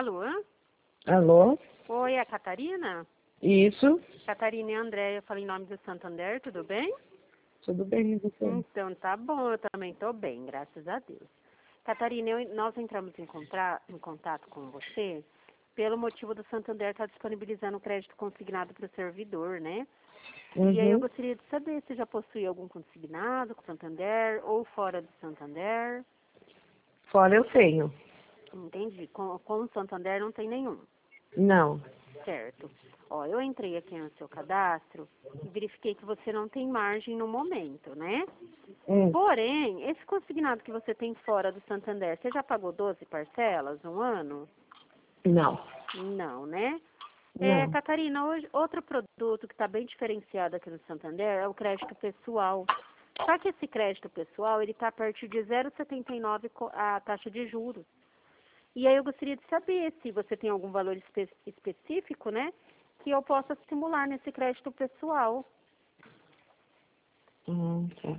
Alô? Alô? Oi, é a Catarina? Isso? Catarina e André, eu falo em nome do Santander, tudo bem? Tudo bem, e você? Então, tá bom, eu também tô bem, graças a Deus. Catarina, nós entramos em contato com você pelo motivo do Santander estar disponibilizando crédito consignado para o servidor, né? E aí eu Uhum. gostaria de saber se já possui algum consignado com o Santander ou fora do Santander. Fora eu tenho. Entendi. Com o Santander não tem nenhum. Não. Certo. Ó, eu entrei aqui no seu cadastro e verifiquei que você não tem margem no momento, né? Porém, esse consignado que você tem fora do Santander, você já pagou 12 parcelas no ano? Não. Não, né? Não. Catarina, hoje, outro produto que está bem diferenciado aqui no Santander é o crédito pessoal. Só que esse crédito pessoal, ele está a partir de 0,79 a taxa de juros. E aí eu gostaria de saber se você tem algum valor específico, né, que eu possa simular nesse crédito pessoal. Tá.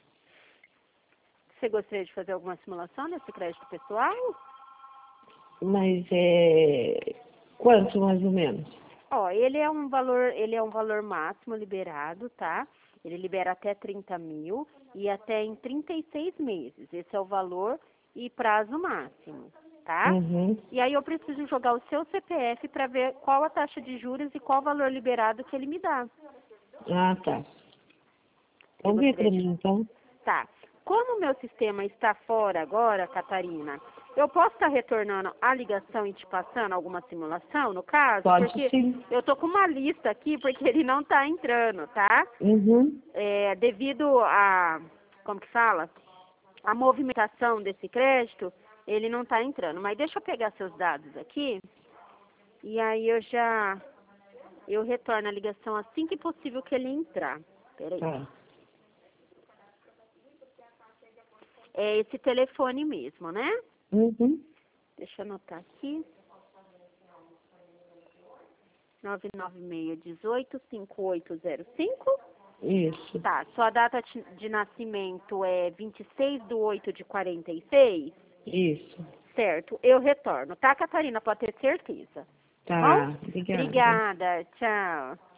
Você gostaria de fazer alguma simulação nesse crédito pessoal? Mas quanto mais ou menos? Ó, ele é um valor máximo liberado, tá? Ele libera até 30 mil e até em 36 meses. Esse é o valor e prazo máximo, tá? Uhum. E aí eu preciso jogar o seu CPF para ver qual a taxa de juros e qual o valor liberado que ele me dá. Ah, tá. Você Então vê gostaria pra de... mim, então. Tá. Como o meu sistema está fora agora, Catarina, eu posso estar retornando a ligação e te passando alguma simulação, no caso? Pode Porque sim. eu tô com uma lista aqui, porque ele não está entrando, tá? Uhum. Devido a, como que fala? A movimentação desse crédito, ele não está entrando. Mas deixa eu pegar seus dados aqui, e aí eu retorno a ligação assim que possível que ele entrar. Peraí. Tá. É esse telefone mesmo, né? Uhum. Deixa eu anotar aqui. 996185805. Isso. Tá, sua data de nascimento é 26/8/46? Isso. Certo, eu retorno, tá, Catarina? Pode ter certeza. Tá bom? Tá. Obrigada. Obrigada, tchau.